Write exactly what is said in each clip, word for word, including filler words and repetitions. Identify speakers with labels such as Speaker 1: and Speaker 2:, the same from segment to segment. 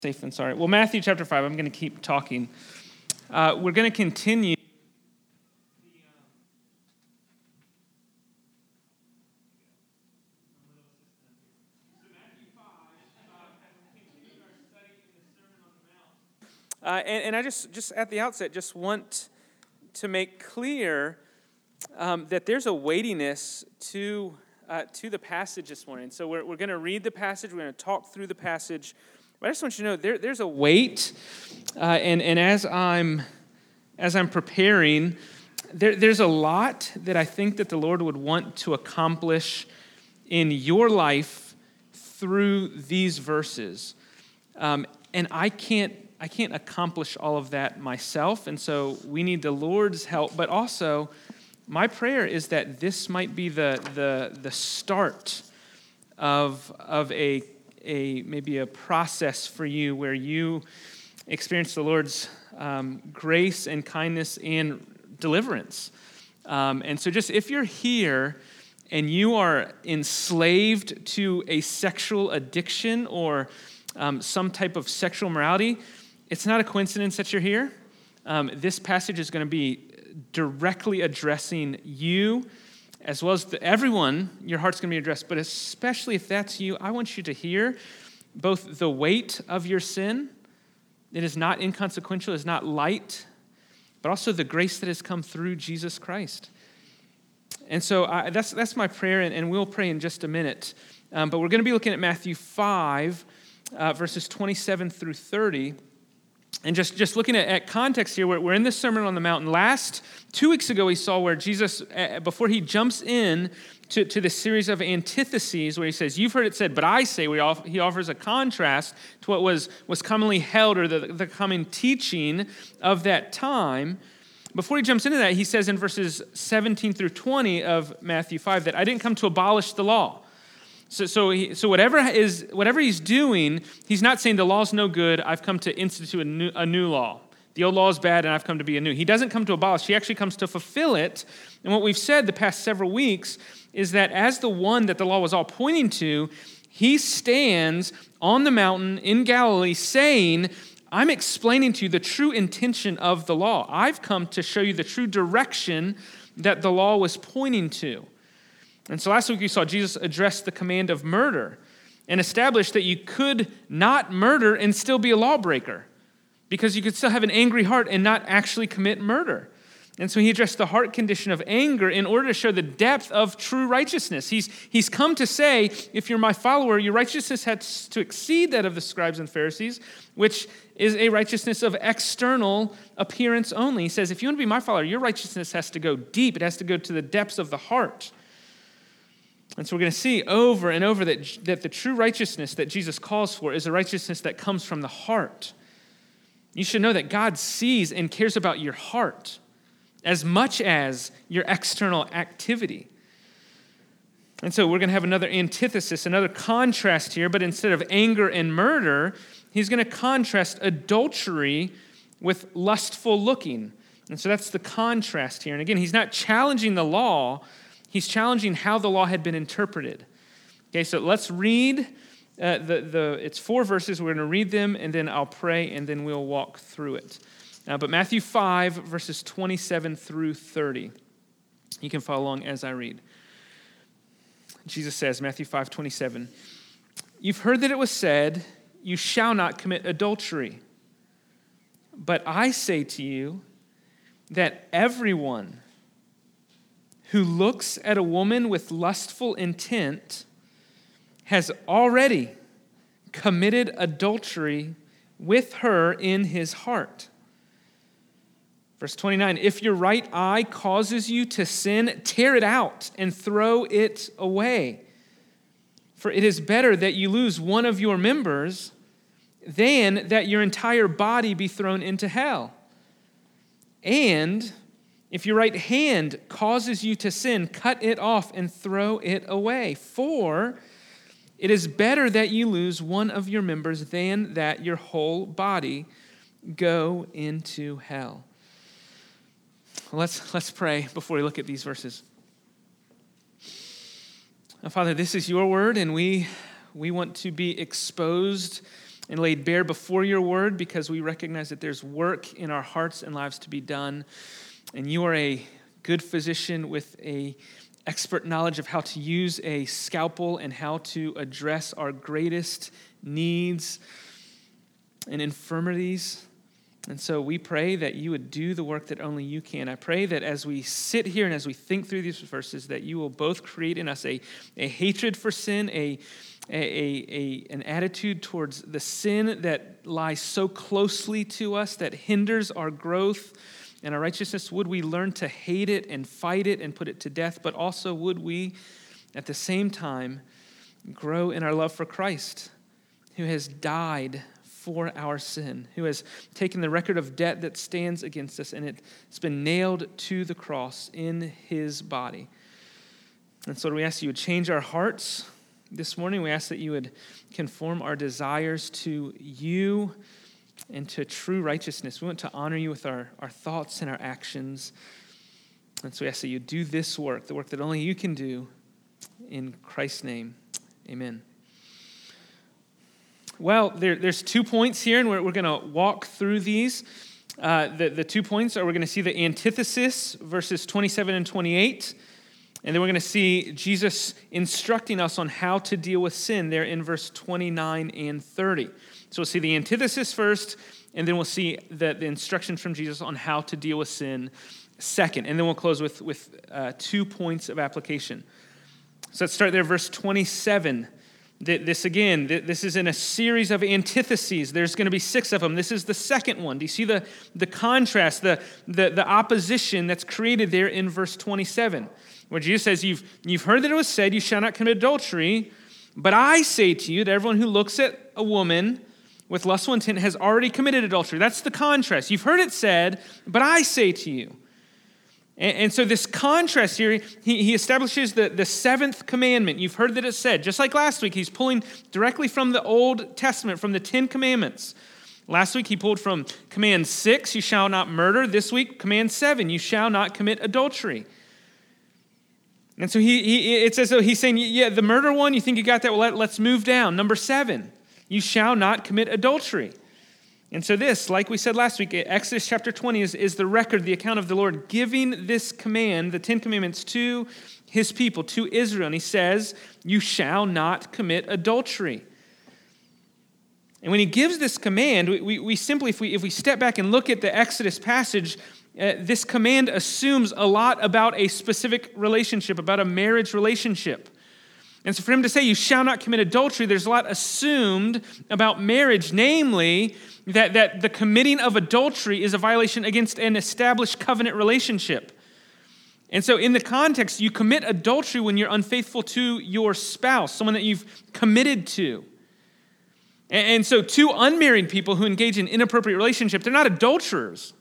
Speaker 1: Safe and sorry. Well, Matthew chapter five, I'm going to keep talking. Uh, we're going to continue. Uh, and, and I just, just at the outset, just want to make clear um, that there's a weightiness to uh, to the passage this morning. So we're we're going to read the passage. We're going to talk through the passage. But I just want you to know there, there's a weight, uh, and and as I'm as I'm preparing, there, there's a lot that I think that the Lord would want to accomplish in your life through these verses, um, and I can't I can't accomplish all of that myself, and so we need the Lord's help. But also, my prayer is that this might be the the the start of of a a maybe a process for you where you experience the Lord's um, grace and kindness and deliverance. Um, and so just if you're here and you are enslaved to a sexual addiction or um, some type of sexual morality, it's not a coincidence that you're here. Um, this passage is going to be directly addressing you as well as the, everyone. Your heart's going to be addressed, but especially if that's you, I want you to hear both the weight of your sin. It is not inconsequential, it is not light, but also the grace that has come through Jesus Christ. And so I, that's that's my prayer, and, and we'll pray in just a minute. Um, but we're going to be looking at Matthew five, uh, verses twenty-seven through thirty. And just, just looking at, at context here, we're, we're in the Sermon on the Mount. Last, two weeks ago, we saw where Jesus, uh, before he jumps in to, to this series of antitheses, where he says, you've heard it said, but I say, we off, he offers a contrast to what was, was commonly held, or the, the common teaching of that time. Before he jumps into that, he says in verses seventeen through twenty of Matthew five that I didn't come to abolish the law. So, so, he, so whatever is whatever he's doing, he's not saying the law's no good. I've come to institute a new, a new law. The old law is bad, and I've come to be a new. He doesn't come to abolish. He actually comes to fulfill it. And what we've said the past several weeks is that as the one that the law was all pointing to, he stands on the mountain in Galilee saying, I'm explaining to you the true intention of the law. I've come to show you the true direction that the law was pointing to. And so last week we saw Jesus address the command of murder and establish that you could not murder and still be a lawbreaker, because you could still have an angry heart and not actually commit murder. And so he addressed the heart condition of anger in order to show the depth of true righteousness. He's, he's come to say, if you're my follower, your righteousness has to exceed that of the scribes and Pharisees, which is a righteousness of external appearance only. He says, if you want to be my follower, your righteousness has to go deep. It has to go to the depths of the heart. And so we're going to see over and over that, that the true righteousness that Jesus calls for is a righteousness that comes from the heart. You should know that God sees and cares about your heart as much as your external activity. And so we're going to have another antithesis, another contrast here, but instead of anger and murder, he's going to contrast adultery with lustful looking. And so that's the contrast here. And again, he's not challenging the law, he's challenging how the law had been interpreted. Okay, so let's read uh, the, the, it's four verses. We're going to read them, and then I'll pray, and then we'll walk through it. Uh, but Matthew five, verses twenty-seven through thirty. You can follow along as I read. Jesus says, Matthew five, twenty-seven, you've heard that it was said, you shall not commit adultery. But I say to you that everyone who looks at a woman with lustful intent has already committed adultery with her in his heart. Verse twenty-nine, if your right eye causes you to sin, tear it out and throw it away. For it is better that you lose one of your members than that your entire body be thrown into hell. And if your right hand causes you to sin, cut it off and throw it away. For it is better that you lose one of your members than that your whole body go into hell. Let's, let's pray before we look at these verses. Now, Father, this is your word, and we, we want to be exposed and laid bare before your word, because we recognize that there's work in our hearts and lives to be done. And you are a good physician with a expert knowledge of how to use a scalpel and how to address our greatest needs and infirmities. And so we pray that you would do the work that only you can. I pray that as we sit here and as we think through these verses, that you will both create in us a, a hatred for sin, a, a, a, a an attitude towards the sin that lies so closely to us, that hinders our growth and our righteousness. Would we learn to hate it and fight it and put it to death, but also would we, at the same time, grow in our love for Christ, who has died for our sin, who has taken the record of debt that stands against us, and it's been nailed to the cross in his body. And so we ask you would change our hearts this morning. We ask that you would conform our desires to you and to true righteousness. We want to honor you with our, our thoughts and our actions. And so we ask that you do this work, the work that only you can do, in Christ's name. Amen. Well, there, there's two points here, and we're, we're going to walk through these. Uh, the, the two points are we're going to see the antithesis, verses twenty-seven and twenty-eight, and then we're going to see Jesus instructing us on how to deal with sin there in verse twenty-nine and thirty. So we'll see the antithesis first, and then we'll see the, the instructions from Jesus on how to deal with sin second, and then we'll close with, with uh, two points of application. So let's start there, verse twenty-seven. This again, this is in a series of antitheses. There's going to be six of them. This is the second one. Do you see the, the contrast, the, the, the opposition that's created there in verse twenty-seven? Where Jesus says, you've, you've heard that it was said, you shall not commit adultery, but I say to you that everyone who looks at a woman with lustful intent has already committed adultery. That's the contrast. You've heard it said, but I say to you. And, and so this contrast here, he, he establishes the, the seventh commandment. You've heard that it said. Just like last week, he's pulling directly from the Old Testament, from the Ten Commandments. Last week, he pulled from command six, you shall not murder. This week, command seven, you shall not commit adultery. And so he, he it's as though he's saying, yeah, the murder one, you think you got that? Well, let, let's move down. Number seven, you shall not commit adultery. And so this, like we said last week, Exodus chapter twenty is, is the record, the account of the Lord giving this command, the Ten Commandments, to his people, to Israel. And he says, you shall not commit adultery. And when he gives this command, we, we, we simply, if we, if we step back and look at the Exodus passage, uh, this command assumes a lot about a specific relationship, about a marriage relationship. And so for him to say, you shall not commit adultery, there's a lot assumed about marriage, namely that, that the committing of adultery is a violation against an established covenant relationship. And so in the context, you commit adultery when you're unfaithful to your spouse, someone that you've committed to. And, and so two unmarried people who engage in inappropriate relationship, they're not adulterers.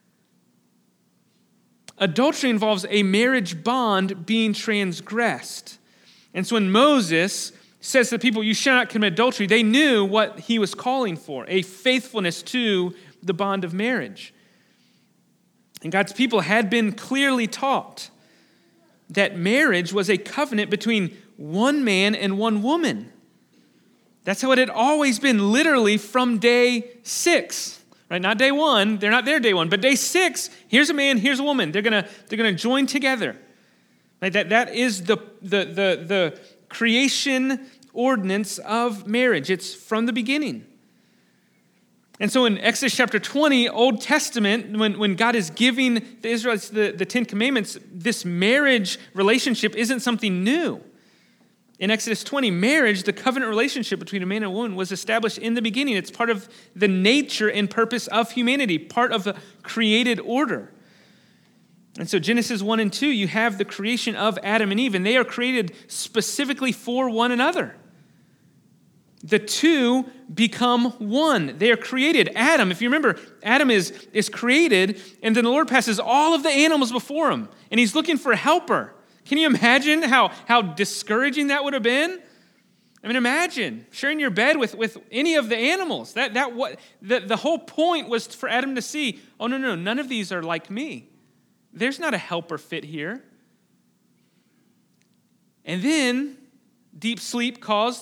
Speaker 1: Adultery involves a marriage bond being transgressed. And so when Moses says to the people, you shall not commit adultery, they knew what he was calling for, a faithfulness to the bond of marriage. And God's people had been clearly taught that marriage was a covenant between one man and one woman. That's how it had always been, literally from day six. Right? Not day one, they're not there day one, but day six, here's a man, here's a woman. They're gonna, they're gonna join together. Right? That, that is the, the, the, the creation ordinance of marriage. It's from the beginning. And so in Exodus chapter twenty, Old Testament, when, when God is giving the Israelites the, the Ten Commandments, this marriage relationship isn't something new. In Exodus twenty, marriage, the covenant relationship between a man and a woman, was established in the beginning. It's part of the nature and purpose of humanity, part of the created order. And so Genesis one and two, you have the creation of Adam and Eve, and they are created specifically for one another. The two become one. They are created. Adam, if you remember, Adam is, is created, and then the Lord passes all of the animals before him, and he's looking for a helper. Can you imagine how, how discouraging that would have been? I mean, imagine sharing your bed with, with any of the animals. That, that what the, the whole point was for Adam to see, oh, no, no, none of these are like me. There's not a helper fit here. And then deep sleep caused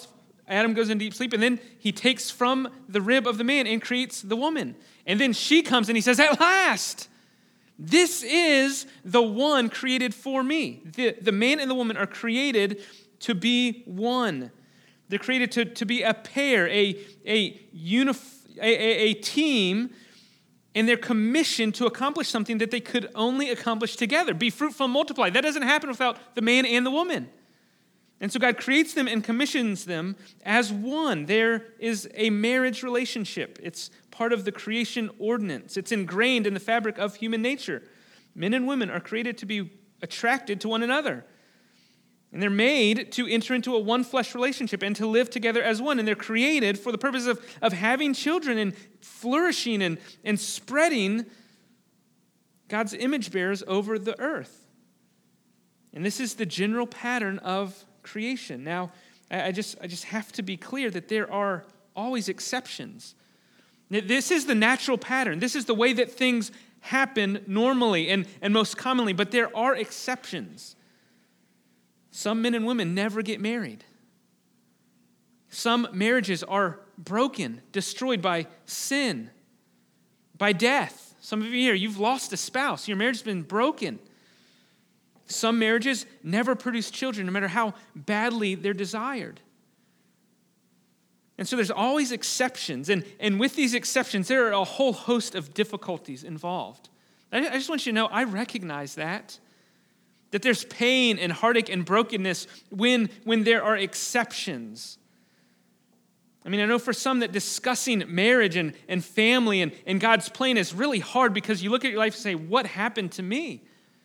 Speaker 1: Adam goes in deep sleep, and then he takes from the rib of the man and creates the woman. And then she comes and he says, at last, this is the one created for me. The, the man and the woman are created to be one. They're created to, to be a pair, a, a, unif- a, a, a team, and they're commissioned to accomplish something that they could only accomplish together. Be fruitful and multiply. That doesn't happen without the man and the woman. And so God creates them and commissions them as one. There is a marriage relationship. It's part of the creation ordinance. It's ingrained in the fabric of human nature. Men and women are created to be attracted to one another. And they're made to enter into a one-flesh relationship and to live together as one. And they're created for the purpose of, of having children and flourishing and, and spreading God's image bearers over the earth. And this is the general pattern of creation. Now, I just, I just have to be clear that there are always exceptions. This is the natural pattern. This is the way that things happen normally and, and most commonly, but there are exceptions. Some men and women never get married. Some marriages are broken, destroyed by sin, by death. Some of you here, you've lost a spouse. Your marriage has been broken. Some marriages never produce children, no matter how badly they're desired. And so there's always exceptions. And, and with these exceptions, there are a whole host of difficulties involved. I, I just want you to know, I recognize that. That there's pain and heartache and brokenness when, when there are exceptions. I mean, I know for some that discussing marriage and, and family and, and God's plan is really hard because you look at your life and say, what happened to me?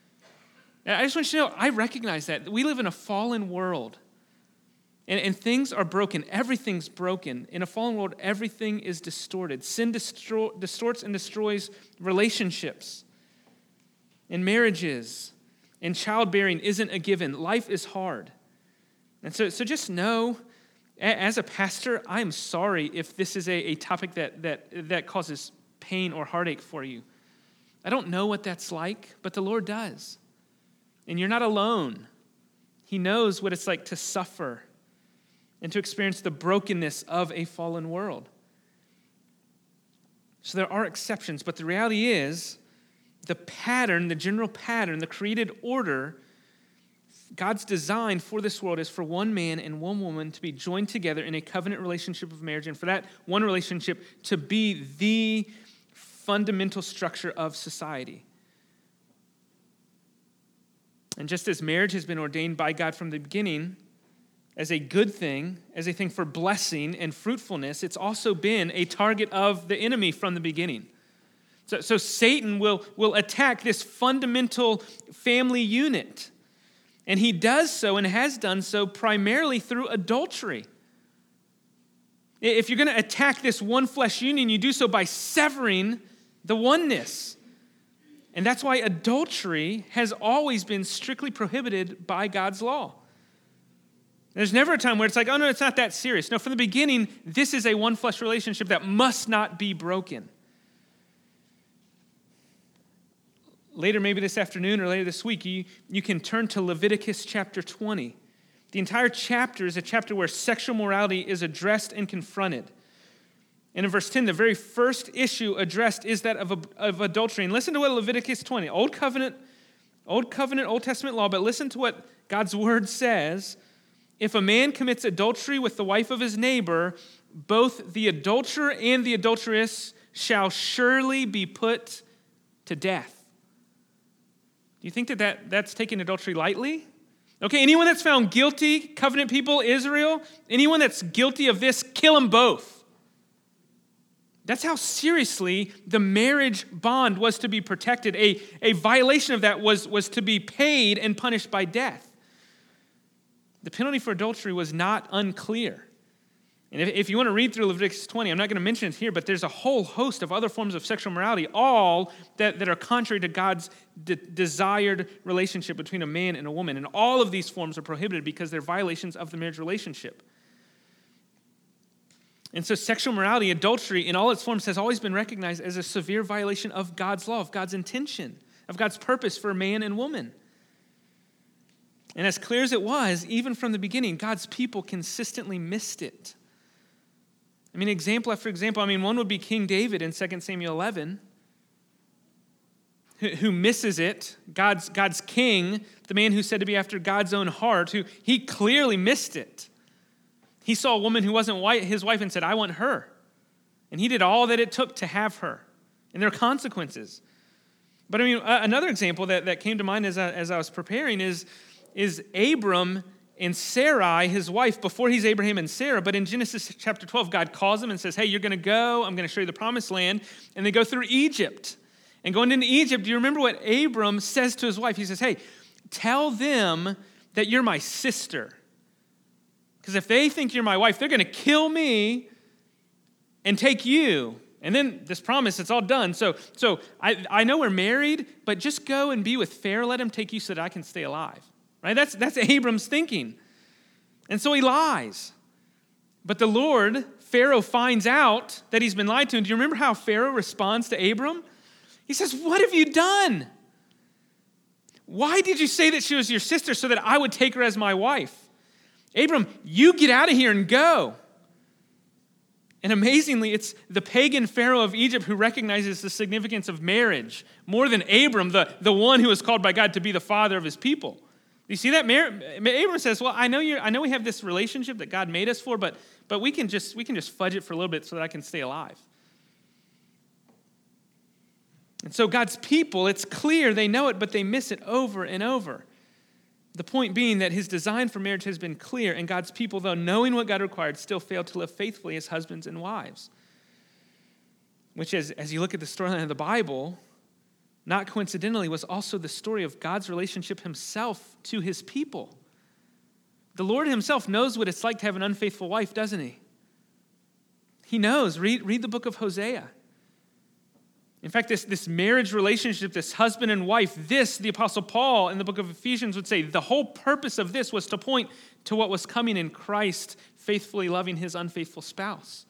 Speaker 1: I just want you to know, I recognize that. We live in a fallen world. And, and things are broken. Everything's broken. In a fallen world, everything is distorted. Sin distro- distorts and destroys relationships and marriages. And childbearing isn't a given. Life is hard. And so, so just know, as a pastor, I'm sorry if this is a, a topic that, that, that causes pain or heartache for you. I don't know what that's like, but the Lord does. And you're not alone. He knows what it's like to suffer and to experience the brokenness of a fallen world. So there are exceptions, but the reality is, the pattern, the general pattern, the created order, God's design for this world is for one man and one woman to be joined together in a covenant relationship of marriage, and for that one relationship to be the fundamental structure of society. And just as marriage has been ordained by God from the beginning as a good thing, as a thing for blessing and fruitfulness, it's also been a target of the enemy from the beginning. So, so Satan will, will attack this fundamental family unit. And he does so and has done so primarily through adultery. If you're going to attack this one flesh union, you do so by severing the oneness. And that's why adultery has always been strictly prohibited by God's law. There's never a time where it's like, oh no, it's not that serious. No, from the beginning, this is a one flesh relationship that must not be broken. Later, maybe this afternoon or later this week, you, you can turn to Leviticus chapter twenty. The entire chapter is a chapter where sexual morality is addressed and confronted. And in verse ten, the very first issue addressed is that of, of adultery. And listen to what Leviticus twenty, Old Covenant, Old Covenant, Old Testament law, but listen to what God's word says. If a man commits adultery with the wife of his neighbor, both the adulterer and the adulteress shall surely be put to death. Do you think that, that that's taking adultery lightly? Okay, anyone that's found guilty, covenant people, Israel, anyone that's guilty of this, kill them both. That's how seriously the marriage bond was to be protected. A, a violation of that was, was to be paid and punished by death. The penalty for adultery was not unclear. And if, if you want to read through Leviticus twenty, I'm not going to mention it here, but there's a whole host of other forms of sexual morality, all that, that are contrary to God's de- desired relationship between a man and a woman. And all of these forms are prohibited because they're violations of the marriage relationship. And so sexual morality, adultery, in all its forms, has always been recognized as a severe violation of God's law, of God's intention, of God's purpose for man and woman. And as clear as it was, even from the beginning, God's people consistently missed it. I mean, example after example. I mean, one would be King David in Second Samuel eleven, who, who misses it. God's, God's king, the man who's said to be after God's own heart, who he clearly missed it. He saw a woman who wasn't white, his wife and said, I want her. And he did all that it took to have her. And there are consequences. But I mean, another example that, that came to mind as I, as I was preparing is, is Abram and Sarai, his wife, before he's Abraham and Sarah. But in Genesis chapter twelve, God calls him and says, hey, you're going to go. I'm going to show you the promised land. And they go through Egypt. And going into Egypt, do you remember what Abram says to his wife? He says, hey, tell them that you're my sister. Because if they think you're my wife, they're going to kill me and take you. And then this promise, it's all done. So, so I, I know we're married, but just go and be with Pharaoh. Let him take you so that I can stay alive. Right? That's, that's Abram's thinking. And so he lies. But the Lord, Pharaoh finds out that he's been lied to. And do you remember how Pharaoh responds to Abram? He says, what have you done? Why did you say that she was your sister so that I would take her as my wife? Abram, you get out of here and go. And amazingly, it's the pagan Pharaoh of Egypt who recognizes the significance of marriage more than Abram, the, the one who was called by God to be the father of his people. You see that? Abram says, well, I know you I know we have this relationship that God made us for, but, but we can just we can just fudge it for a little bit so that I can stay alive. And so God's people, it's clear they know it, but they miss it over and over. The point being that his design for marriage has been clear, and God's people, though knowing what God required, still fail to live faithfully as husbands and wives. Which, as, as you look at the storyline of the Bible, not coincidentally, was also the story of God's relationship himself to his people. The Lord himself knows what it's like to have an unfaithful wife, doesn't he? He knows. Read, read the book of Hosea. In fact, this, this marriage relationship, this husband and wife, this, the Apostle Paul in the book of Ephesians would say, the whole purpose of this was to point to what was coming in Christ, faithfully loving his unfaithful spouse.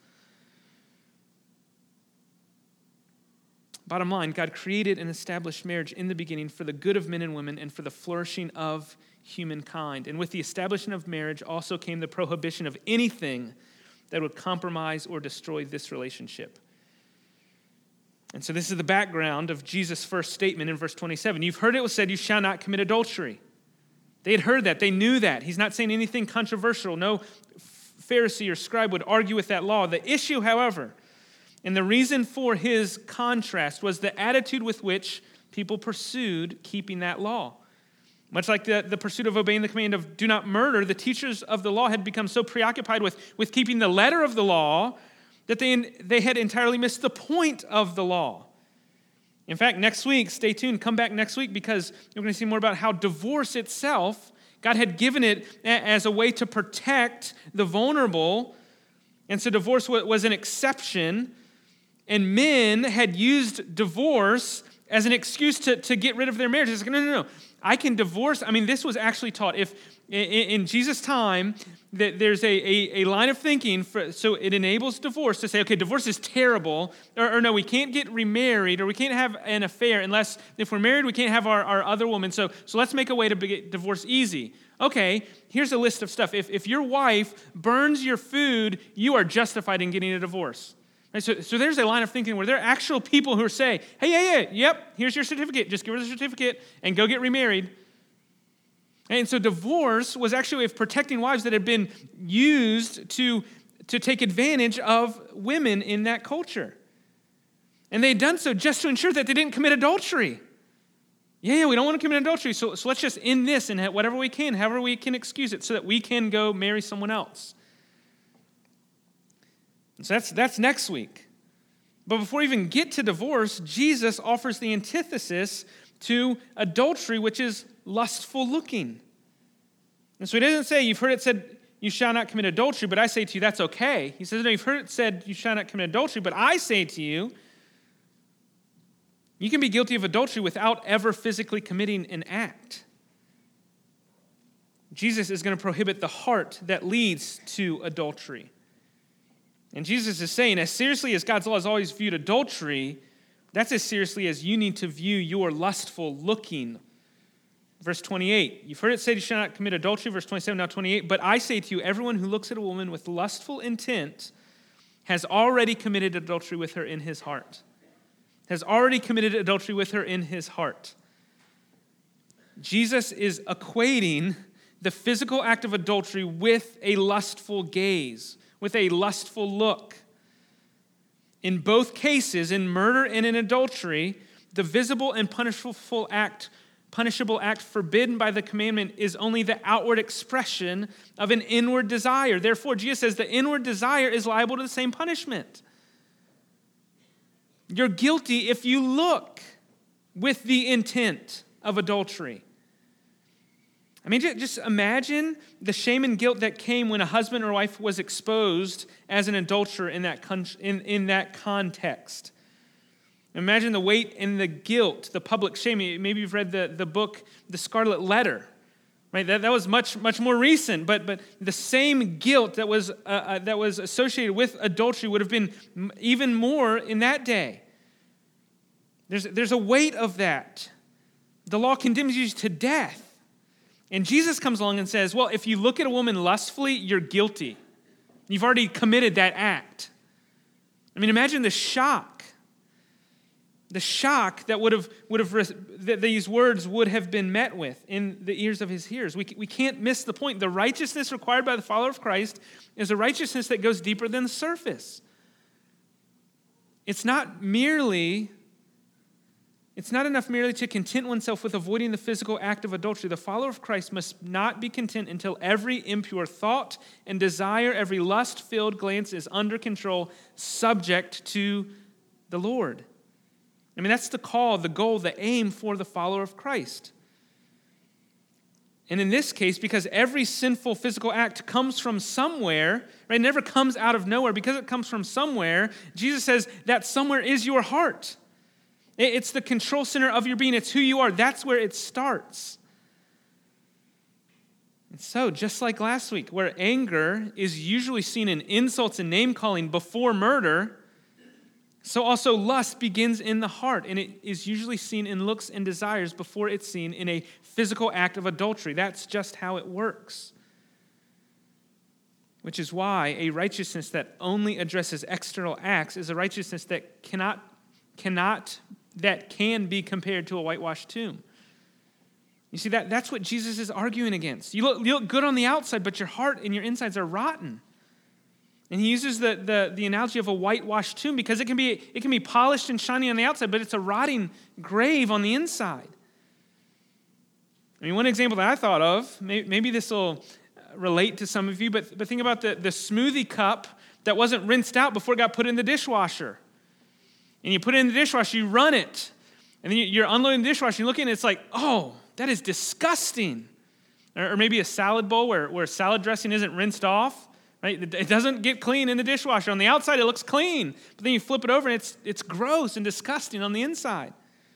Speaker 1: Bottom line, God created and established marriage in the beginning for the good of men and women and for the flourishing of humankind. And with the establishment of marriage also came the prohibition of anything that would compromise or destroy this relationship. And so this is the background of Jesus' first statement in verse twenty-seven. You've heard it was said, you shall not commit adultery. They had heard that. They knew that. He's not saying anything controversial. No Pharisee or scribe would argue with that law. The issue, however, and the reason for his contrast was the attitude with which people pursued keeping that law. Much like the, the pursuit of obeying the command of do not murder, the teachers of the law had become so preoccupied with, with keeping the letter of the law that they, they had entirely missed the point of the law. In fact, next week, stay tuned, come back next week because we're going to see more about how divorce itself, God had given it as a way to protect the vulnerable. And so divorce was an exception. And men had used divorce as an excuse to, to get rid of their marriage. It's like, no, no, no. I can divorce. I mean, this was actually taught. If in, in Jesus' time, that there's a, a, a line of thinking, for, so it enables divorce to say, okay, divorce is terrible, or, or no, we can't get remarried, or we can't have an affair unless, if we're married, we can't have our, our other woman. So, so let's make a way to get divorce easy. Okay, here's a list of stuff. If, if your wife burns your food, you are justified in getting a divorce. Right, so, so there's a line of thinking where there are actual people who say, hey, yeah, yeah, yep, here's your certificate. Just give her the certificate and go get remarried. And so divorce was actually a way of protecting wives that had been used to, to take advantage of women in that culture. And they had done so just to ensure that they didn't commit adultery. Yeah, yeah, we don't want to commit adultery, so, so let's just end this and whatever we can, however we can excuse it, so that we can go marry someone else. So that's, that's next week. But before we even get to divorce, Jesus offers the antithesis to adultery, which is lustful looking. And so he doesn't say, you've heard it said, you shall not commit adultery, but I say to you, that's okay. He says, no, you've heard it said, you shall not commit adultery, but I say to you, you can be guilty of adultery without ever physically committing an act. Jesus is going to prohibit the heart that leads to adultery. And Jesus is saying, as seriously as God's law has always viewed adultery, that's as seriously as you need to view your lustful looking. Verse twenty-eight, you've heard it said you shall not commit adultery. Verse twenty-seven, now twenty-eight, but I say to you, everyone who looks at a woman with lustful intent has already committed adultery with her in his heart. Has already committed adultery with her in his heart. Jesus is equating the physical act of adultery with a lustful gaze, with a lustful look. In both cases, in murder and in adultery, the visible and punishable act, punishable act forbidden by the commandment is only the outward expression of an inward desire. Therefore, Jesus says the inward desire is liable to the same punishment. You're guilty if you look with the intent of adultery. I mean, just imagine the shame and guilt that came when a husband or wife was exposed as an adulterer in that con- in, in that context. Imagine the weight and the guilt, the public shame. Maybe you've read the, the book, The Scarlet Letter, right? That, that was much much more recent, but but the same guilt that was uh, uh, that was associated with adultery would have been even more in that day. There's there's a weight of that. The law condemns you to death. And Jesus comes along and says, well, if you look at a woman lustfully, you're guilty. You've already committed that act. I mean, imagine the shock. The shock that would have, would have that these words would have been met with in the ears of his hearers. We, we can't miss the point. The righteousness required by the follower of Christ is a righteousness that goes deeper than the surface. It's not merely... It's not enough merely to content oneself with avoiding the physical act of adultery. The follower of Christ must not be content until every impure thought and desire, every lust-filled glance is under control, subject to the Lord. I mean, that's the call, the goal, the aim for the follower of Christ. And in this case, because every sinful physical act comes from somewhere, right? It never comes out of nowhere. Because it comes from somewhere, Jesus says that somewhere is your heart. It's the control center of your being. It's who you are. That's where it starts. And so, just like last week, where anger is usually seen in insults and name-calling before murder, so also lust begins in the heart, and it is usually seen in looks and desires before it's seen in a physical act of adultery. That's just how it works. Which is why a righteousness that only addresses external acts is a righteousness that cannot, cannot that can be compared to a whitewashed tomb. You see, that that's what Jesus is arguing against. You look, you look good on the outside, but your heart and your insides are rotten. And he uses the, the, the analogy of a whitewashed tomb because it can be it can be polished and shiny on the outside, but it's a rotting grave on the inside. I mean, one example that I thought of, maybe, maybe this will relate to some of you, but, but think about the, the smoothie cup that wasn't rinsed out before it got put in the dishwasher. And you put it in the dishwasher, you run it, and then you're unloading the dishwasher, you look at it, it's like, oh, that is disgusting. Or, or maybe a salad bowl where, where salad dressing isn't rinsed off, right? It doesn't get clean in the dishwasher. On the outside, it looks clean, but then you flip it over, and it's it's gross and disgusting on the inside.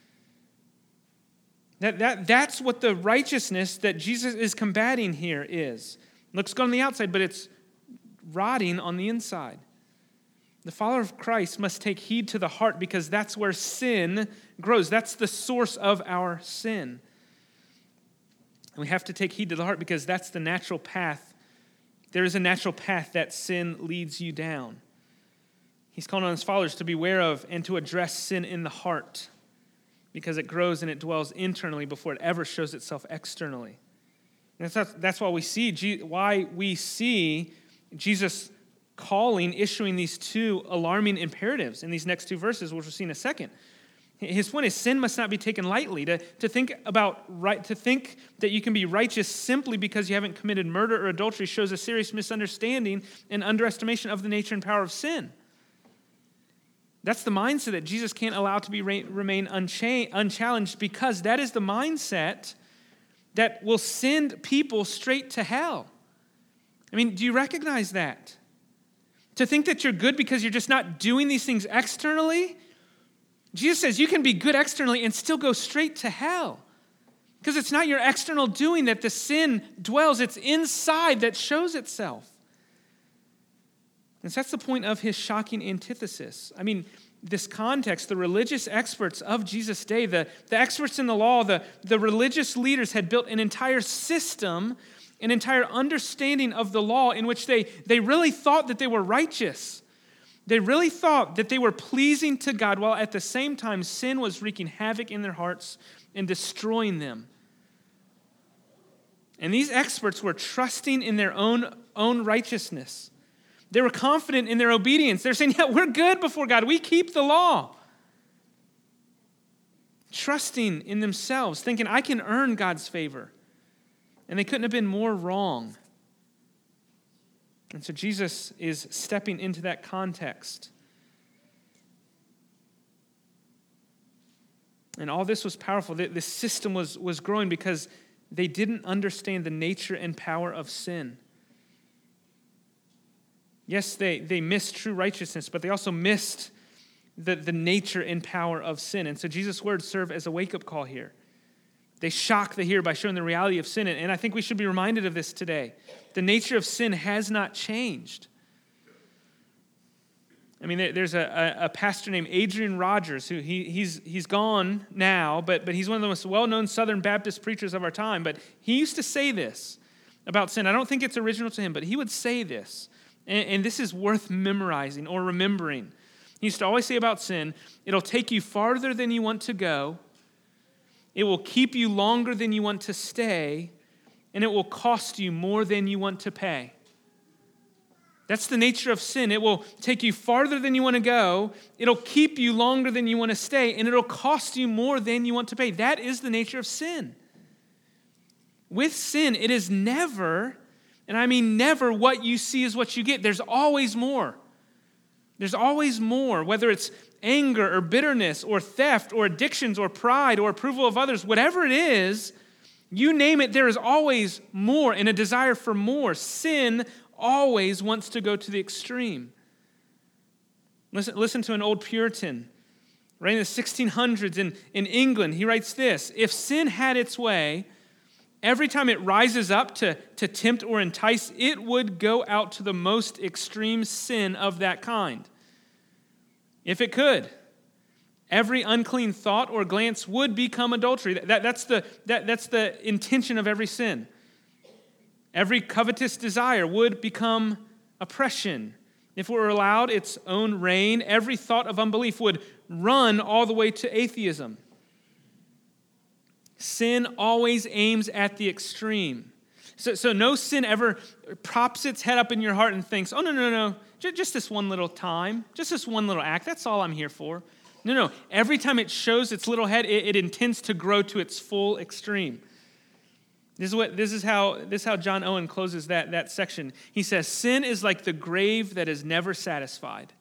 Speaker 1: That, that, that's what the righteousness that Jesus is combating here is. It looks good on the outside, but it's rotting on the inside. The follower of Christ must take heed to the heart because that's where sin grows. That's the source of our sin. And we have to take heed to the heart because that's the natural path. There is a natural path that sin leads you down. He's calling on his followers to beware of and to address sin in the heart because it grows and it dwells internally before it ever shows itself externally. And that's, that's why we see why we see Jesus calling, issuing these two alarming imperatives in these next two verses, which we'll see in a second. His point is sin must not be taken lightly. To, to think about right, to think that you can be righteous simply because you haven't committed murder or adultery shows a serious misunderstanding and underestimation of the nature and power of sin. That's the mindset that Jesus can't allow to be remain uncha- unchallenged because that is the mindset that will send people straight to hell. I mean, do you recognize that? To think that you're good because you're just not doing these things externally? Jesus says you can be good externally and still go straight to hell. Because it's not your external doing that the sin dwells. It's inside that shows itself. And so that's the point of his shocking antithesis. I mean, this context, the religious experts of Jesus' day, the, the experts in the law, the, the religious leaders had built an entire system, an entire understanding of the law in which they, they really thought that they were righteous. They really thought that they were pleasing to God, while at the same time sin was wreaking havoc in their hearts and destroying them. And these experts were trusting in their own, own righteousness. They were confident in their obedience. They're saying, yeah, we're good before God. We keep the law. Trusting in themselves, thinking, I can earn God's favor. And they couldn't have been more wrong. And so Jesus is stepping into that context. And all this was powerful. This system was, was growing because they didn't understand the nature and power of sin. Yes, they, they missed true righteousness, but they also missed the, the nature and power of sin. And so Jesus' words serve as a wake-up call here. They shock the hearer by showing the reality of sin. And I think we should be reminded of this today. The nature of sin has not changed. I mean, there's a, a pastor named Adrian Rogers, who he, he's, he's gone now, but, but he's one of the most well-known Southern Baptist preachers of our time. But he used to say this about sin. I don't think it's original to him, but he would say this. And, and this is worth memorizing or remembering. He used to always say about sin, it'll take you farther than you want to go. It will keep you longer than you want to stay, and it will cost you more than you want to pay. That's the nature of sin. It will take you farther than you want to go, it'll keep you longer than you want to stay, and it'll cost you more than you want to pay. That is the nature of sin. With sin, it is never, and I mean never, what you see is what you get. There's always more. There's always more, whether it's anger or bitterness or theft or addictions or pride or approval of others, whatever it is, you name it, there is always more and a desire for more. Sin always wants to go to the extreme. Listen, listen to an old Puritan, right in the sixteen hundreds in, in England. He writes this: if sin had its way, every time it rises up to, to tempt or entice, it would go out to the most extreme sin of that kind. If it could, every unclean thought or glance would become adultery. That, that's, the, that, that's the intention of every sin. Every covetous desire would become oppression. If it were allowed its own reign, every thought of unbelief would run all the way to atheism. Sin always aims at the extreme. So, so no sin ever props its head up in your heart and thinks, oh, no, no, no, just this one little time, just this one little act, that's all I'm here for. No, no, every time it shows its little head, it, it intends to grow to its full extreme. This is what this is how this is how John Owen closes that, that section. He says, sin is like the grave that is never satisfied.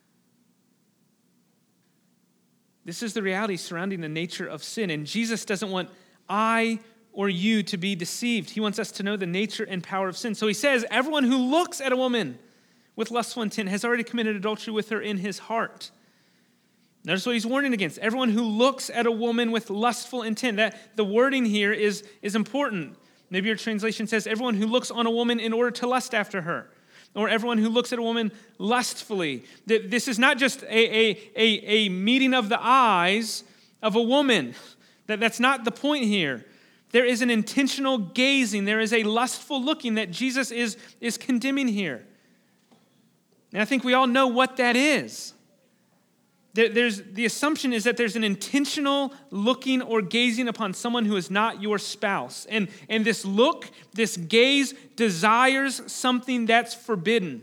Speaker 1: This is the reality surrounding the nature of sin. And Jesus doesn't want I or you to be deceived. He wants us to know the nature and power of sin. So he says, everyone who looks at a woman with lustful intent has already committed adultery with her in his heart. Notice what he's warning against. Everyone who looks at a woman with lustful intent. That the wording here is, is important. Maybe your translation says, everyone who looks on a woman in order to lust after her. Or everyone who looks at a woman lustfully. This is not just a, a, a, a meeting of the eyes of a woman. That, that's not the point here. There is an intentional gazing. There is a lustful looking that Jesus is, is condemning here. And I think we all know what that is. There's, the assumption is that there's an intentional looking or gazing upon someone who is not your spouse. And, and this look, this gaze, desires something that's forbidden.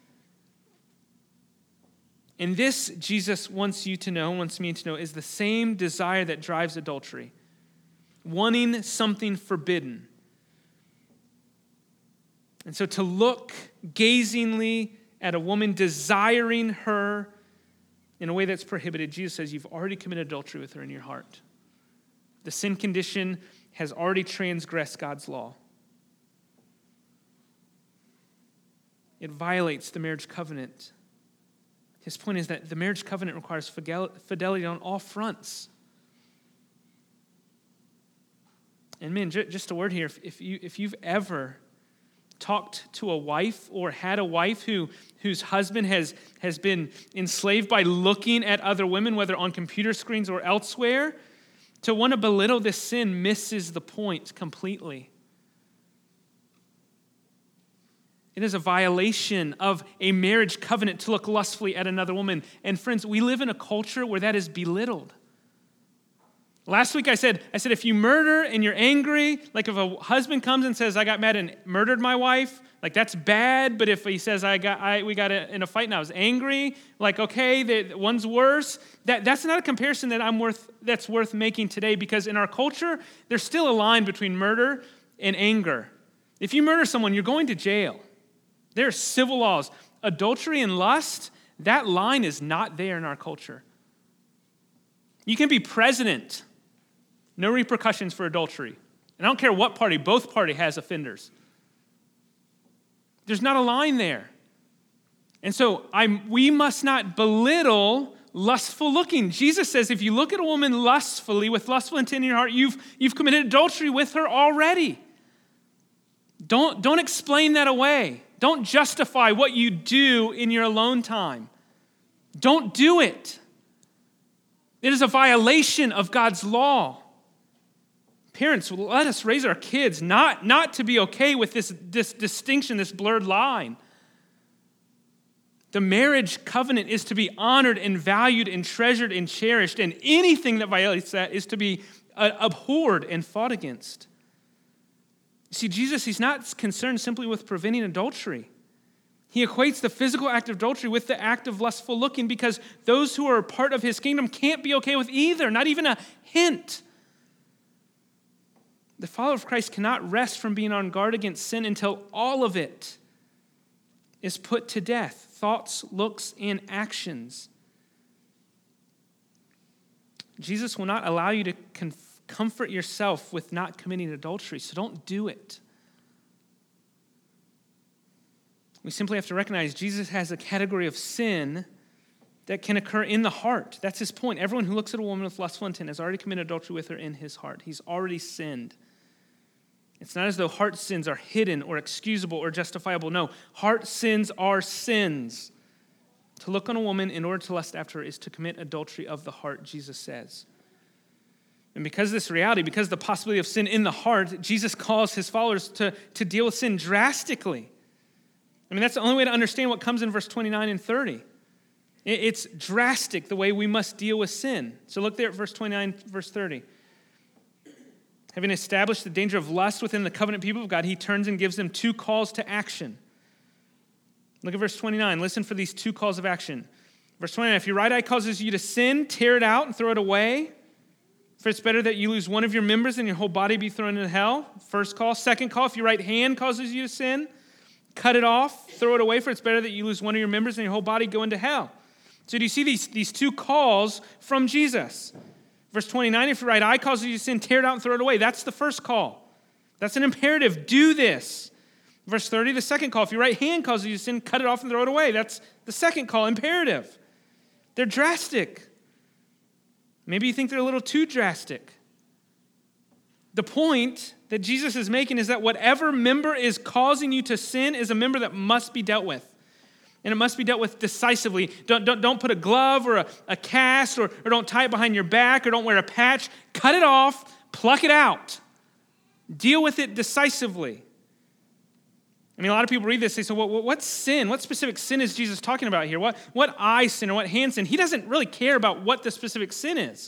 Speaker 1: And this, Jesus wants you to know, wants me to know, is the same desire that drives adultery. Wanting something forbidden. And so to look gazingly at a woman, desiring her in a way that's prohibited, Jesus says you've already committed adultery with her in your heart. The sin condition has already transgressed God's law. It violates the marriage covenant. His point is that the marriage covenant requires fidelity on all fronts. And men, just a word here, if you, if you've ever talked to a wife or had a wife who whose husband has, has been enslaved by looking at other women, whether on computer screens or elsewhere, to want to belittle this sin misses the point completely. It is a violation of a marriage covenant to look lustfully at another woman. And friends, we live in a culture where that is belittled. Last week I said, I said, if you murder and you're angry, like if a husband comes and says, I got mad and murdered my wife, like that's bad. But if he says, I got, I, we got in a fight and I was angry, like, okay, the, one's worse. That, that's not a comparison that I'm worth, that's worth making today, because in our culture, there's still a line between murder and anger. If you murder someone, you're going to jail. There are civil laws. Adultery and lust, that line is not there in our culture. You can be president. No repercussions for adultery. And I don't care what party, both party has offenders. There's not a line there. And so I'm, we must not belittle lustful looking. Jesus says if you look at a woman lustfully, with lustful intent in your heart, you've, you've committed adultery with her already. Don't, don't explain that away. Don't justify what you do in your alone time. Don't do it. It is a violation of God's law. Parents, let us raise our kids not, not to be okay with this, this distinction, this blurred line. The marriage covenant is to be honored and valued and treasured and cherished, and anything that violates that is to be uh, abhorred and fought against. See, Jesus, he's not concerned simply with preventing adultery. He equates the physical act of adultery with the act of lustful looking, because those who are part of his kingdom can't be okay with either, not even a hint. The follower of Christ cannot rest from being on guard against sin until all of it is put to death. Thoughts, looks, and actions. Jesus will not allow you to conf- comfort yourself with not committing adultery, so don't do it. We simply have to recognize Jesus has a category of sin that can occur in the heart. That's his point. Everyone who looks at a woman with lustful intent has already committed adultery with her in his heart. He's already sinned. It's not as though heart sins are hidden or excusable or justifiable. No, heart sins are sins. To look on a woman in order to lust after her is to commit adultery of the heart, Jesus says. And because of this reality, because of the possibility of sin in the heart, Jesus calls his followers to, to deal with sin drastically. I mean, that's the only way to understand what comes in verse twenty-nine and thirty. It's drastic the way we must deal with sin. So look there at verse twenty-nine, verse thirty. Having established the danger of lust within the covenant people of God, he turns and gives them two calls to action. Look at verse twenty-nine. Listen for these two calls of action. Verse twenty-nine, if your right eye causes you to sin, tear it out and throw it away. For it's better that you lose one of your members than your whole body be thrown into hell. First call. Second call, if your right hand causes you to sin, cut it off, throw it away, for it's better that you lose one of your members than your whole body go into hell. So do you see these, these two calls from Jesus? Verse twenty-nine, if your right eye causes you to sin, tear it out and throw it away. That's the first call. That's an imperative. Do this. Verse thirty, the second call, if your right hand causes you to sin, cut it off and throw it away. That's the second call, imperative. They're drastic. Maybe you think they're a little too drastic. The point that Jesus is making is that whatever member is causing you to sin is a member that must be dealt with. And it must be dealt with decisively. Don't, don't, don't put a glove or a, a cast or, or don't tie it behind your back or don't wear a patch. Cut it off. Pluck it out. Deal with it decisively. I mean, a lot of people read this, they say, well, what sin? What specific sin is Jesus talking about here? What, what eye sin or what hand sin? He doesn't really care about what the specific sin is.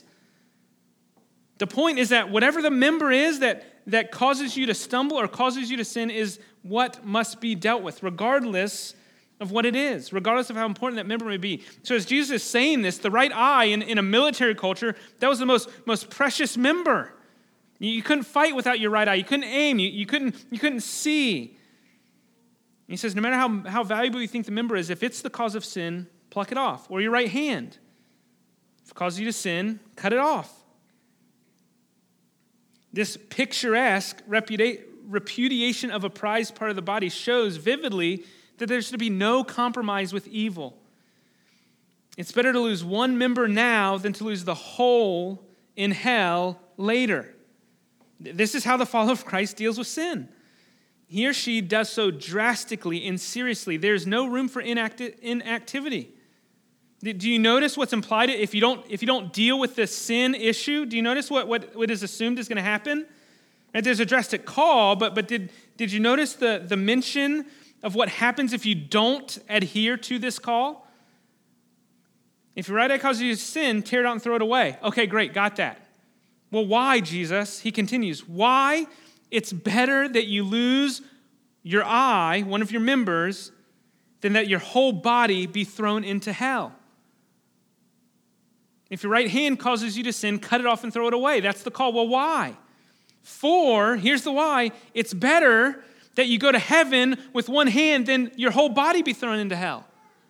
Speaker 1: The point is that whatever the member is that, that causes you to stumble or causes you to sin is what must be dealt with, regardless of what it is, regardless of how important that member may be. So as Jesus is saying this, the right eye in, in a military culture, that was the most, most precious member. You, you couldn't fight without your right eye. You couldn't aim. You, you, couldn't, you couldn't see. And he says, no matter how, how valuable you think the member is, if it's the cause of sin, pluck it off. Or your right hand. If it causes you to sin, cut it off. This picturesque repudia- repudiation of a prized part of the body shows vividly that there's to be no compromise with evil. It's better to lose one member now than to lose the whole in hell later. This is how the follower of Christ deals with sin. he or she does so drastically and seriously, there's no room for inacti- inactivity. Do you notice what's implied if you don't if you don't deal with the sin issue? Do you notice what, what, what is assumed is going to happen? Right, there's a drastic call, but but did, did you notice the, the mention of what happens if you don't adhere to this call? If your right eye causes you to sin, tear it out and throw it away. Okay, great, got that. Well, why, Jesus? He continues, why? It's better that you lose your eye, one of your members, than that your whole body be thrown into hell. If your right hand causes you to sin, cut it off and throw it away. That's the call. Well, why? For, here's the why, it's better that you go to heaven with one hand than your whole body be thrown into hell.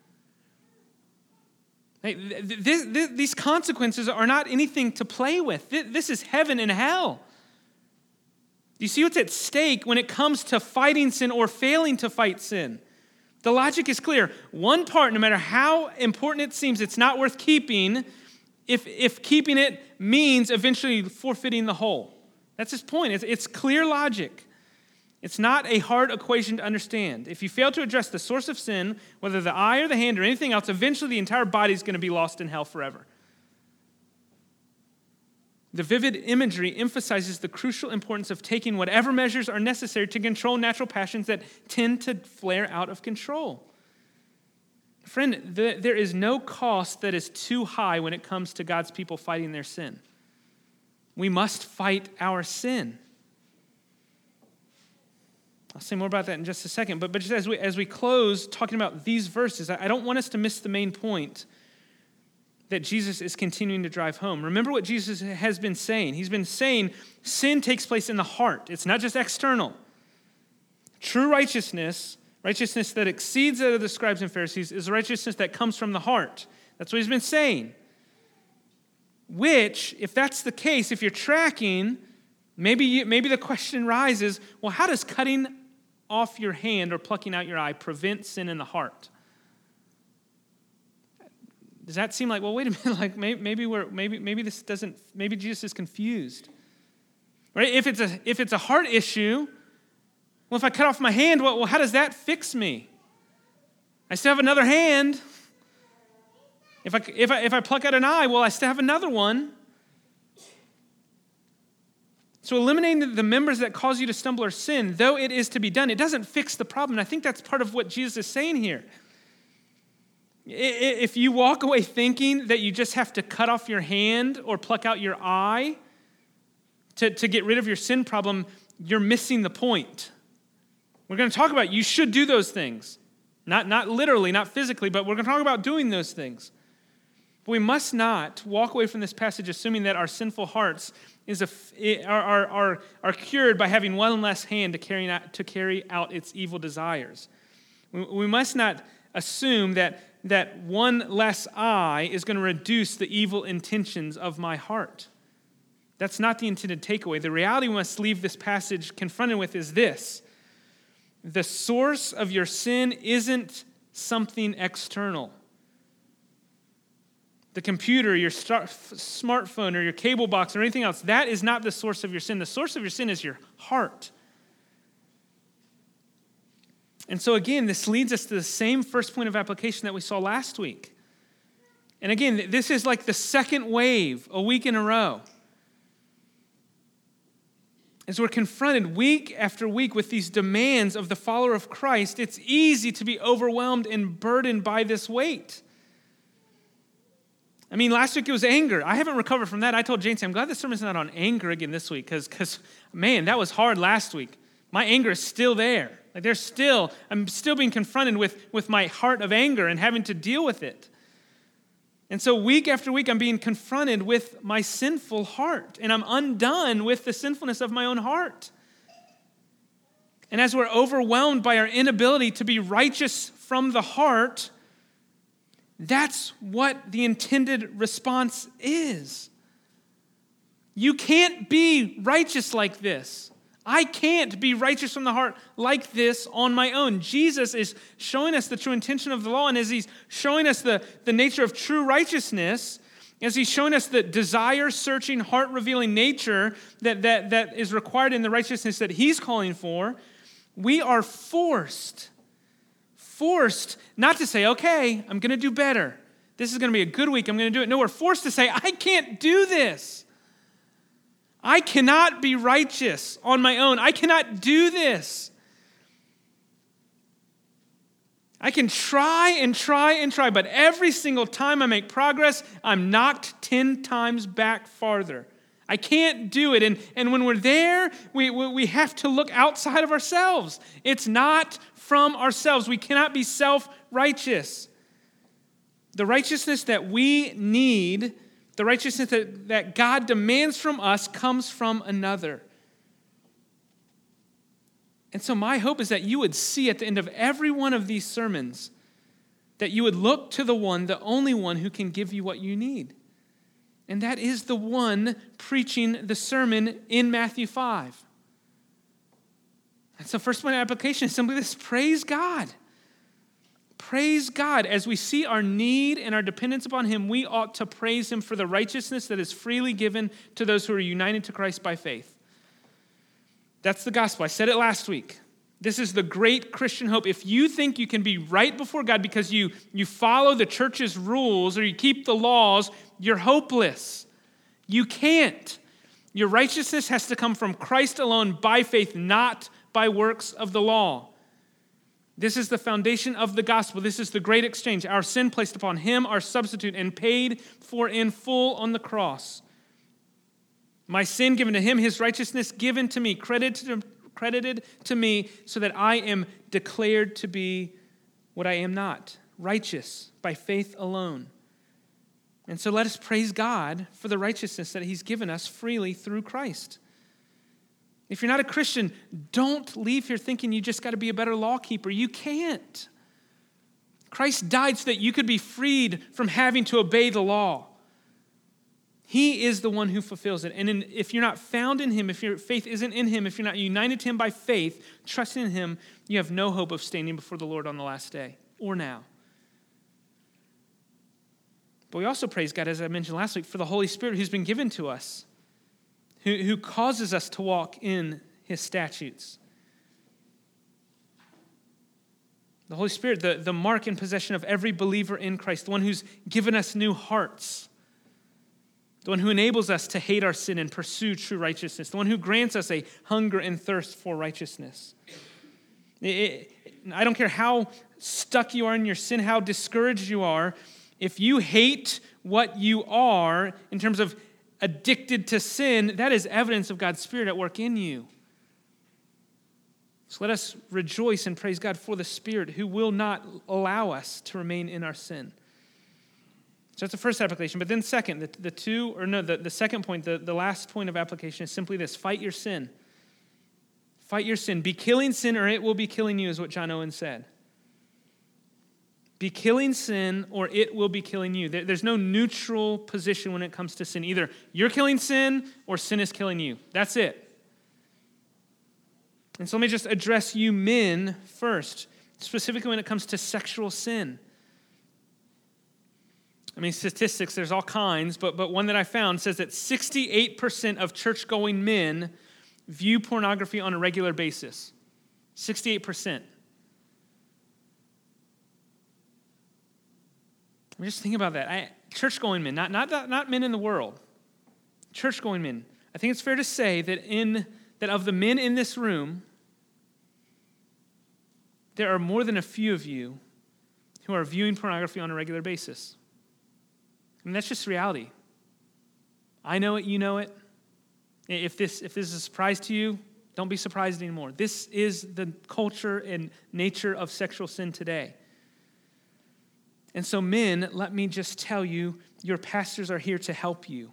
Speaker 1: Hey, this, this, these consequences are not anything to play with. This, this is heaven and hell. Do you see what's at stake when it comes to fighting sin or failing to fight sin? The logic is clear. One part, no matter how important it seems, it's not worth keeping if, if keeping it means eventually forfeiting the whole. That's his point. It's, it's clear logic. It's not a hard equation to understand. If you fail to address the source of sin, whether the eye or the hand or anything else, eventually the entire body is going to be lost in hell forever. The vivid imagery emphasizes the crucial importance of taking whatever measures are necessary to control natural passions that tend to flare out of control. Friend, the, there is no cost that is too high when it comes to God's people fighting their sin. We must fight our sin. I'll say more about that in just a second, but, but just as we, as we close talking about these verses, I, I don't want us to miss the main point that Jesus is continuing to drive home. Remember what Jesus has been saying. He's been saying sin takes place in the heart. It's not just external. True righteousness, righteousness that exceeds that of the scribes and Pharisees, is righteousness that comes from the heart. That's what he's been saying. Which, if that's the case, if you're tracking, maybe you, maybe the question rises, well, how does cutting off your hand or plucking out your eye prevent sin in the heart? Does that seem like, well, wait a minute, like maybe maybe we're maybe maybe this doesn't maybe Jesus is confused. Right? If it's a if it's a heart issue, well, if I cut off my hand, well, well how does that fix me? I still have another hand. If I, if, I, if I pluck out an eye, well, I still have another one. So eliminating the members that cause you to stumble or sin, though it is to be done, it doesn't fix the problem. And I think that's part of what Jesus is saying here. If you walk away thinking that you just have to cut off your hand or pluck out your eye to, to get rid of your sin problem, you're missing the point. We're going to talk about you should do those things. Not, not literally, not physically, but we're going to talk about doing those things. But we must not walk away from this passage assuming that our sinful hearts is a, are, are, are, are cured by having one less hand to carry out, to carry out its evil desires. We, we must not assume that, that one less eye is going to reduce the evil intentions of my heart. That's not the intended takeaway. The reality we must leave this passage confronted with is this. The source of your sin isn't something external. The computer, your star- smartphone, or your cable box, or anything else, that is not the source of your sin. The source of your sin is your heart. And so again, this leads us to the same first point of application that we saw last week. And again, this is like the second wave, a week in a row. As we're confronted week after week with these demands of the follower of Christ, it's easy to be overwhelmed and burdened by this weight. I mean, last week it was anger. I haven't recovered from that. I told Jane, I'm glad the sermon's not on anger again this week because, because, man, that was hard last week. My anger is still there. Like there's still, I'm still being confronted with, with my heart of anger and having to deal with it. And so week after week, I'm being confronted with my sinful heart, and I'm undone with the sinfulness of my own heart. And as we're overwhelmed by our inability to be righteous from the heart, that's what the intended response is. You can't be righteous like this. I can't be righteous from the heart like this on my own. Jesus is showing us the true intention of the law, and as he's showing us the, the nature of true righteousness, as he's showing us the desire-searching, heart-revealing nature that, that, that is required in the righteousness that he's calling for, We are forced, forced not to say, okay, I'm going to do better. This is going to be a good week. I'm going to do it. No, we're forced to say, I can't do this. I cannot be righteous on my own. I cannot do this. I can try and try and try, but every single time I make progress, I'm knocked ten times back farther. I can't do it. And, and when we're there, we, we have to look outside of ourselves. It's not from ourselves. We cannot be self-righteous. The righteousness that we need, the righteousness that, that God demands from us, comes from another. And so my hope is that you would see at the end of every one of these sermons that you would look to the one, the only one who can give you what you need. And that is the one preaching the sermon in Matthew five. And so first point of application is simply this: praise God. Praise God. As we see our need and our dependence upon Him, we ought to praise Him for the righteousness that is freely given to those who are united to Christ by faith. That's the gospel. I said it last week. This is the great Christian hope. If you think you can be right before God because you, you follow the church's rules or you keep the laws, you're hopeless. You can't. Your righteousness has to come from Christ alone by faith, not by works of the law. This is the foundation of the gospel. This is the great exchange. Our sin placed upon Him, our substitute, and paid for in full on the cross. My sin given to Him, His righteousness given to me, credited to, credited to me, so that I am declared to be what I am not, righteous by faith alone. And so let us praise God for the righteousness that He's given us freely through Christ. If you're not a Christian, don't leave here thinking you just got to be a better law keeper. You can't. Christ died so that you could be freed from having to obey the law. He is the one who fulfills it. And in, if you're not found in Him, if your faith isn't in Him, if you're not united to Him by faith, trusting in Him, you have no hope of standing before the Lord on the last day or now. But we also praise God, as I mentioned last week, for the Holy Spirit who's been given to us, who, who causes us to walk in His statutes. The Holy Spirit, the, the mark and possession of every believer in Christ, the one who's given us new hearts, the one who enables us to hate our sin and pursue true righteousness, the one who grants us a hunger and thirst for righteousness. It, it, I don't care how stuck you are in your sin, how discouraged you are, if you hate what you are in terms of addicted to sin, that is evidence of God's Spirit at work in you. So let us rejoice and praise God for the Spirit who will not allow us to remain in our sin. So that's the first application. But then second, the, the two, or no, the, the second point, the, the last point of application is simply this: fight your sin. Fight your sin. Be killing sin or it will be killing you, is what John Owen said. Be killing sin or it will be killing you. There, there's no neutral position when it comes to sin. Either you're killing sin or sin is killing you. That's it. And so let me just address you men first, specifically when it comes to sexual sin. I mean, statistics, there's all kinds, but, but one that I found says that sixty-eight percent of church-going men view pornography on a regular basis. sixty-eight percent. I'm just thinking about that. I, church-going men, not, not, not men in the world. Church-going men. I think it's fair to say that in that of the men in this room, there are more than a few of you who are viewing pornography on a regular basis. I mean, that's just reality. I know it, you know it. If this, if this is a surprise to you, don't be surprised anymore. This is the culture and nature of sexual sin today. And so men, let me just tell you, your pastors are here to help you.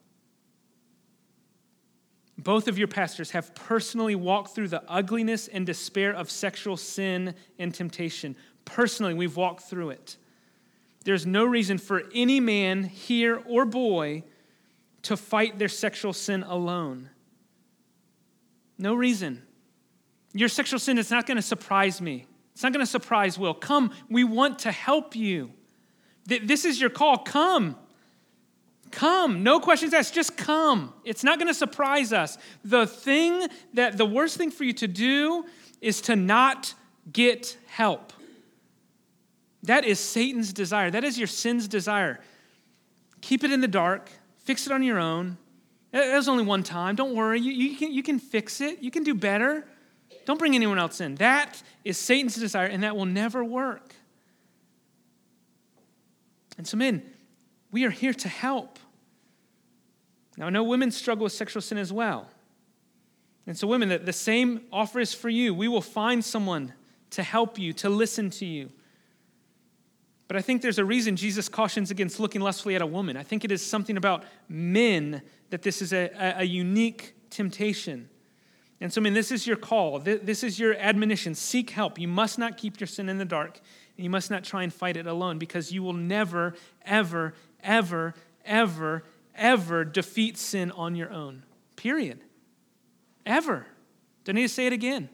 Speaker 1: Both of your pastors have personally walked through the ugliness and despair of sexual sin and temptation. Personally, we've walked through it. There's no reason for any man here or boy to fight their sexual sin alone. No reason. Your sexual sin is not going to surprise me. It's not going to surprise Will. Come, we want to help you. This is your call. Come. Come. No questions asked. Just come. It's not going to surprise us. The thing that, the worst thing for you to do is to not get help. That is Satan's desire. That is your sin's desire. Keep it in the dark. Fix it on your own. That was only one time. Don't worry. You, you, can, you can fix it. You can do better. Don't bring anyone else in. That is Satan's desire, and that will never work. And so, men, we are here to help. Now, I know women struggle with sexual sin as well. And so, women, the, the same offer is for you. We will find someone to help you, to listen to you. But I think there's a reason Jesus cautions against looking lustfully at a woman. I think it is something about men that this is a, a, a unique temptation. And so, I mean, this is your call. This is your admonition. Seek help. You must not keep your sin in the dark, and you must not try and fight it alone, because you will never, ever, ever, ever, ever defeat sin on your own. Period. Ever. Don't need to say it again.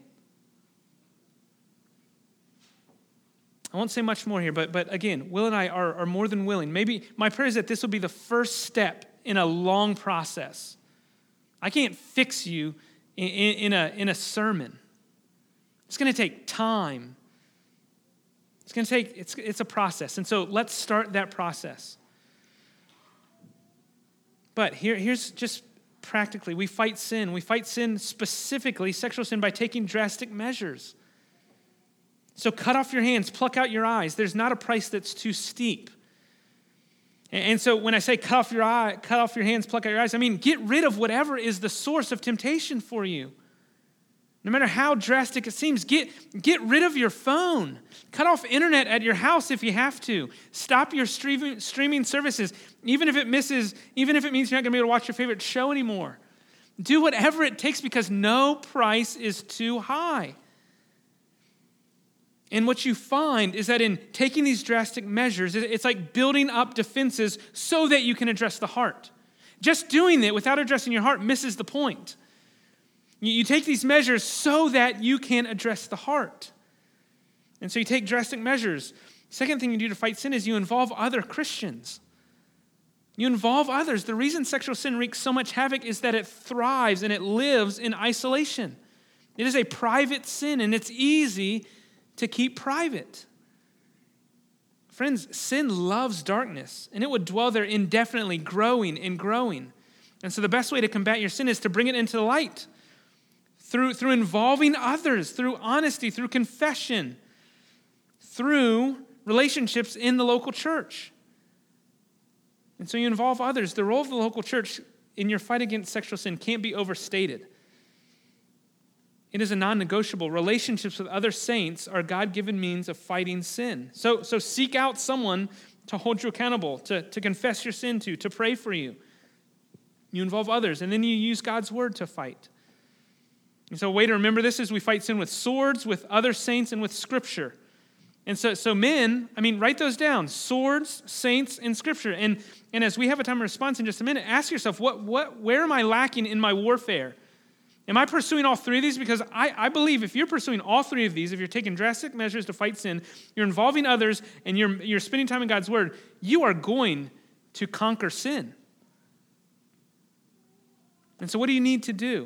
Speaker 1: I won't say much more here, but, but again, Will and I are, are more than willing. Maybe my prayer is that this will be the first step in a long process. I can't fix you in, in, in, a, in a sermon. It's going to take time. It's going to take, it's, it's a process. And so let's start that process. But here, here's just practically, we fight sin. We fight sin, specifically sexual sin, by taking drastic measures. So cut off your hands, pluck out your eyes. There's not a price that's too steep. And so when I say cut off your eye, cut off your hands, pluck out your eyes, I mean get rid of whatever is the source of temptation for you. No matter how drastic it seems, get, get rid of your phone. Cut off internet at your house if you have to. Stop your streaming, streaming services, even if it misses, even if it means you're not going to be able to watch your favorite show anymore. Do whatever it takes, because no price is too high. And what you find is that in taking these drastic measures, it's like building up defenses so that you can address the heart. Just doing it without addressing your heart misses the point. You take these measures so that you can address the heart. And so you take drastic measures. Second thing you do to fight sin is you involve other Christians. You involve others. The reason sexual sin wreaks so much havoc is that it thrives and it lives in isolation. It is a private sin, and it's easy to keep private. Friends, sin loves darkness, and it would dwell there indefinitely, growing and growing. And so the best way to combat your sin is to bring it into the light through, through involving others, through honesty, through confession, through relationships in the local church. And so you involve others. The role of the local church in your fight against sexual sin can't be overstated. It is a non-negotiable. Relationships with other saints are God-given means of fighting sin. So, so seek out someone to hold you accountable, to, to confess your sin to, to pray for you. You involve others, and then you use God's word to fight. And so a way to remember this is we fight sin with swords, with other saints, and with Scripture. And so, so men, I mean, write those down. Swords, saints, and Scripture. And, and as we have a time of response in just a minute, ask yourself, what, what, where am I lacking in my warfare? Am I pursuing all three of these? Because I, I believe if you're pursuing all three of these, if you're taking drastic measures to fight sin, you're involving others, and you're, you're spending time in God's word, you are going to conquer sin. And so what do you need to do?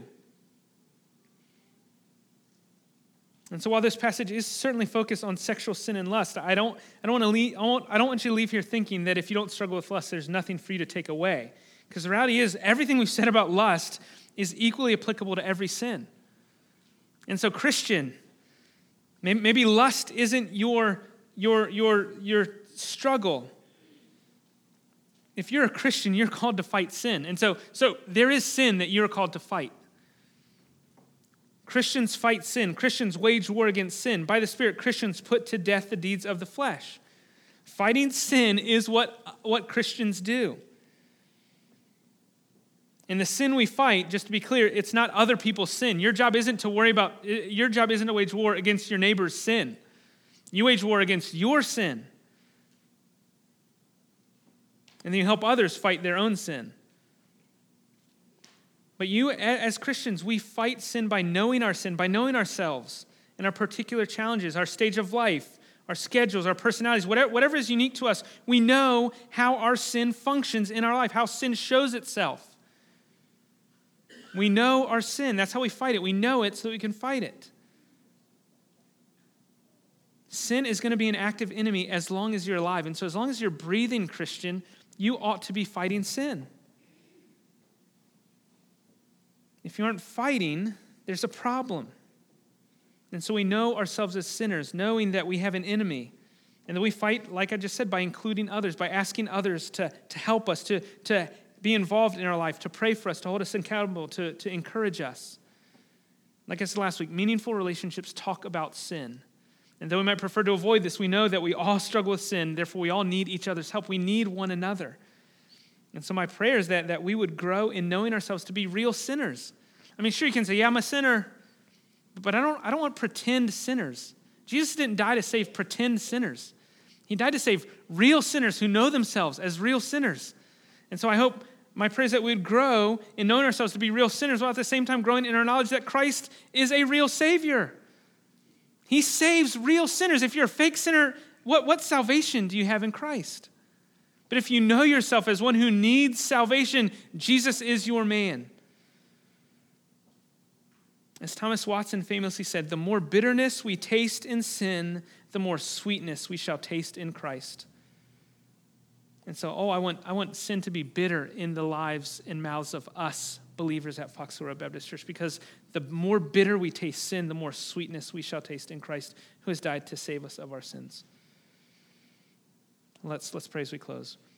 Speaker 1: And so while this passage is certainly focused on sexual sin and lust, I don't, I don't want to leave, I, won't, I don't want you to leave here thinking that if you don't struggle with lust, there's nothing for you to take away. Because the reality is, everything we've said about lust is equally applicable to every sin. And so, Christian, maybe, maybe lust isn't your, your, your, your struggle. If you're a Christian, you're called to fight sin. And so, so there is sin that you're called to fight. Christians fight sin. Christians wage war against sin. By the Spirit, Christians put to death the deeds of the flesh. Fighting sin is what, what Christians do. And the sin we fight, just to be clear, it's not other people's sin. Your job isn't to worry about, your job isn't to wage war against your neighbor's sin. You wage war against your sin. And then you help others fight their own sin. But you, as Christians, we fight sin by knowing our sin, by knowing ourselves and our particular challenges, our stage of life, our schedules, our personalities, whatever, whatever is unique to us. We know how our sin functions in our life, how sin shows itself. We know our sin. That's how we fight it. We know it so that we can fight it. sin is going to be an active enemy as long as you're alive. And so as long as you're breathing, Christian, you ought to be fighting sin. If you aren't fighting, there's a problem. And so we know ourselves as sinners, knowing that we have an enemy. And that we fight, like I just said, by including others, by asking others to, to help us, to, to be involved in our life, to pray for us, to hold us accountable, to, to encourage us. Like I said last week, meaningful relationships talk about sin. And though we might prefer to avoid this, we know that we all struggle with sin, therefore we all need each other's help. We need one another. And so my prayer is that, that we would grow in knowing ourselves to be real sinners. I mean, sure, you can say, yeah, I'm a sinner, but I don't, I don't want pretend sinners. Jesus didn't die to save pretend sinners. He died to save real sinners who know themselves as real sinners. And so I hope, my prayer is that we would grow in knowing ourselves to be real sinners while at the same time growing in our knowledge that Christ is a real Savior. He saves real sinners. If you're a fake sinner, what, what salvation do you have in Christ? But if you know yourself as one who needs salvation, Jesus is your man. As Thomas Watson famously said, the more bitterness we taste in sin, the more sweetness we shall taste in Christ. And so, oh, I want I want sin to be bitter in the lives and mouths of us believers at Fox Hill Road Baptist Church, because the more bitter we taste sin, the more sweetness we shall taste in Christ, who has died to save us of our sins. Let's let's pray as we close.